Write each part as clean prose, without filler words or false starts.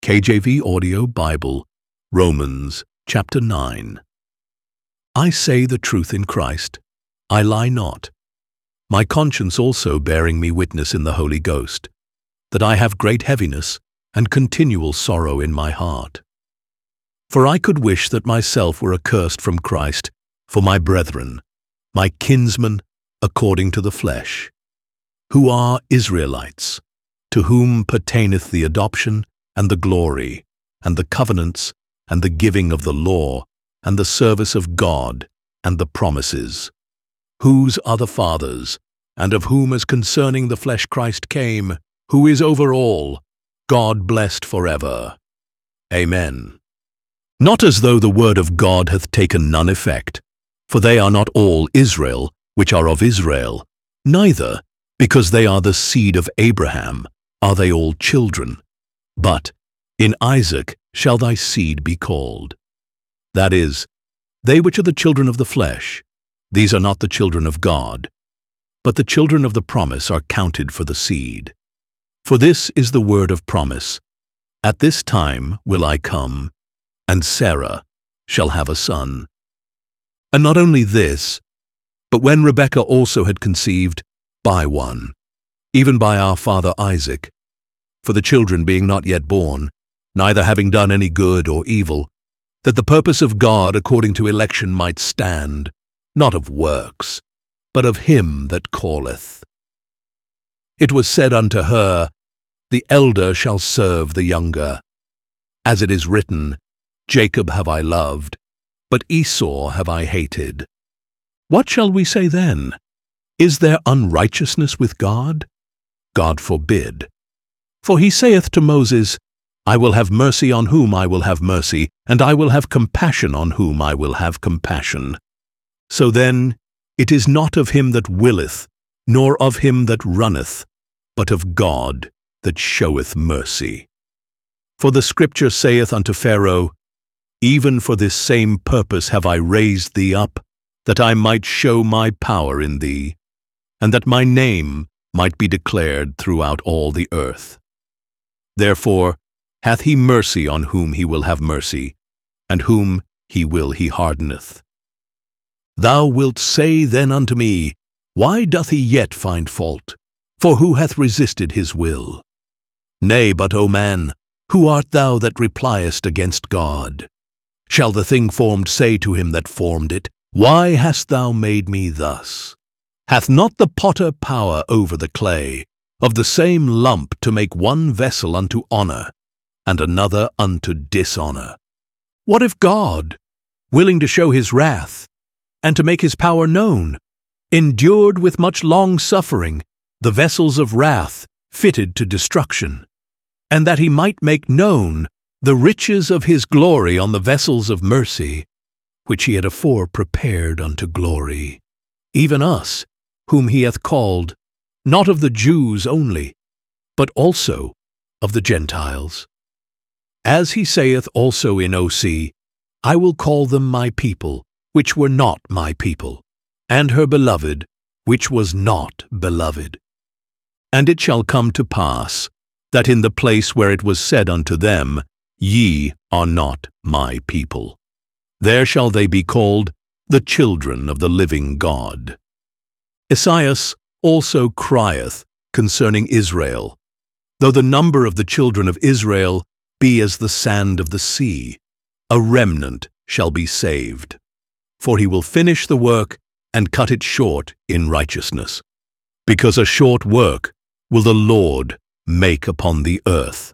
KJV Audio Bible, Romans chapter 9. I say the truth in Christ, I lie not. My conscience also bearing me witness in the Holy Ghost, that I have great heaviness and continual sorrow in my heart. For I could wish that myself were accursed from Christ for my brethren, my kinsmen according to the flesh, who are Israelites, to whom pertaineth the adoption and the glory, and the covenants, and the giving of the law, and the service of God, and the promises, whose are the fathers, and of whom as concerning the flesh Christ came, who is over all, God blessed forever. Amen. Not as though the word of God hath taken none effect, for they are not all Israel, which are of Israel, neither, because they are the seed of Abraham, are they all children. But in Isaac shall thy seed be called. That is, they which are the children of the flesh, these are not the children of God, but the children of the promise are counted for the seed. For this is the word of promise, At this time will I come, and Sarah shall have a son. And not only this, but when Rebekah also had conceived by one, even by our father Isaac, for the children being not yet born, neither having done any good or evil, that the purpose of God according to election might stand, not of works, but of him that calleth. It was said unto her, The elder shall serve the younger. As it is written, Jacob have I loved, but Esau have I hated. What shall we say then? Is there unrighteousness with God? God forbid. For he saith to Moses, I will have mercy on whom I will have mercy, and I will have compassion on whom I will have compassion. So then, it is not of him that willeth, nor of him that runneth, but of God that showeth mercy. For the Scripture saith unto Pharaoh, Even for this same purpose have I raised thee up, that I might show my power in thee, and that my name might be declared throughout all the earth. Therefore hath he mercy on whom he will have mercy, and whom he will he hardeneth. Thou wilt say then unto me, Why doth he yet find fault? For who hath resisted his will? Nay, but, O man, who art thou that repliest against God? Shall the thing formed say to him that formed it, Why hast thou made me thus? Hath not the potter power over the clay, of the same lump to make one vessel unto honor, and another unto dishonor? What if God, willing to show his wrath, and to make his power known, endured with much long-suffering the vessels of wrath fitted to destruction, and that he might make known the riches of his glory on the vessels of mercy, which he had afore prepared unto glory, even us, whom he hath called, not of the Jews only, but also of the Gentiles. As he saith also in O.C., I will call them my people, which were not my people, and her beloved, which was not beloved. And it shall come to pass, that in the place where it was said unto them, Ye are not my people, there shall they be called the children of the living God. Esaias also crieth concerning Israel, Though the number of the children of Israel be as the sand of the sea, a remnant shall be saved. For he will finish the work and cut it short in righteousness, because a short work will the Lord make upon the earth.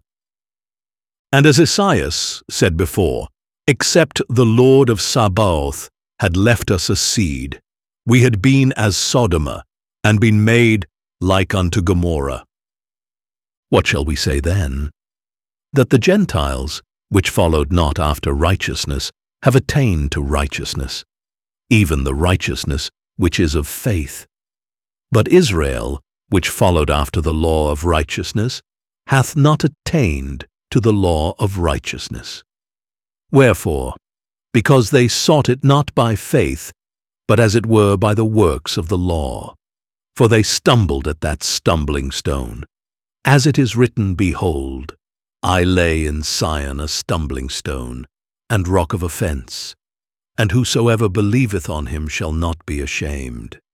And as Esaias said before, Except the Lord of Sabaoth had left us a seed, we had been as Sodom, and been made like unto Gomorrah. What shall we say then? That the Gentiles, which followed not after righteousness, have attained to righteousness, even the righteousness which is of faith. But Israel, which followed after the law of righteousness, hath not attained to the law of righteousness. Wherefore, because they sought it not by faith, but as it were by the works of the law, for they stumbled at that stumbling stone. As it is written, Behold, I lay in Sion a stumbling stone, and rock of offence, and whosoever believeth on him shall not be ashamed.